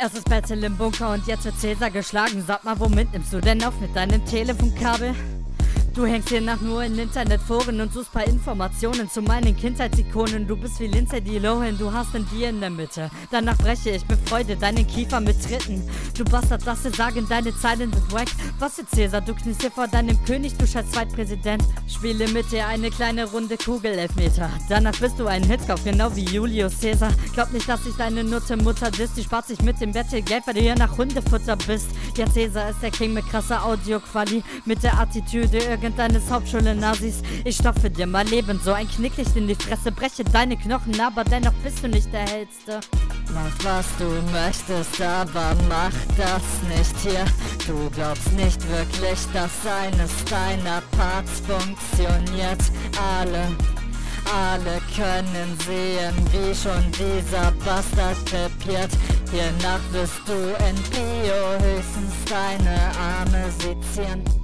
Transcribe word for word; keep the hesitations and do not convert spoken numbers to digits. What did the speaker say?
Erstes Battle im Bunker und jetzt wird Cäsar geschlagen. Sag mal, womit nimmst du denn auf mit deinem Telefonkabel? Du hängst hier nach nur in Internetforen und suchst paar Informationen zu meinen Kindheitsikonen. Du bist wie Lindsay Lohan, du hast ein Dir in der Mitte. Danach breche ich mit Freude deinen Kiefer mit Tritten. Du Bastard, lass dir sagen, deine Zeilen sind wack. Was für Cäsar, du kniest hier vor deinem König, du scheiß Zweitpräsident. Spiele mit dir eine kleine Runde Kugelelfmeter. Danach bist du ein Hitzkopf, genau wie Julius Caesar. Glaub nicht, dass ich deine Nutte Mutter disst. Die spart sich mit dem Battle Geld, weil du hier nach Hundefutter bist. Ja, Cäsar ist der King mit krasser Audioquali. Mit der Attitüde irgendeines Hauptschule-Nazis. Ich stopfe dir mal Leben so ein Knicklicht in die Fresse, breche deine Knochen, aber dennoch bist du nicht der Hellste. Mach was du möchtest, aber mach das nicht hier. Du glaubst nicht wirklich, dass eines deiner Parts funktioniert. Alle Alle können sehen, wie schon dieser Bastard krepiert. Hiernach wirst du in Bio höchstens deine Arme sezieren.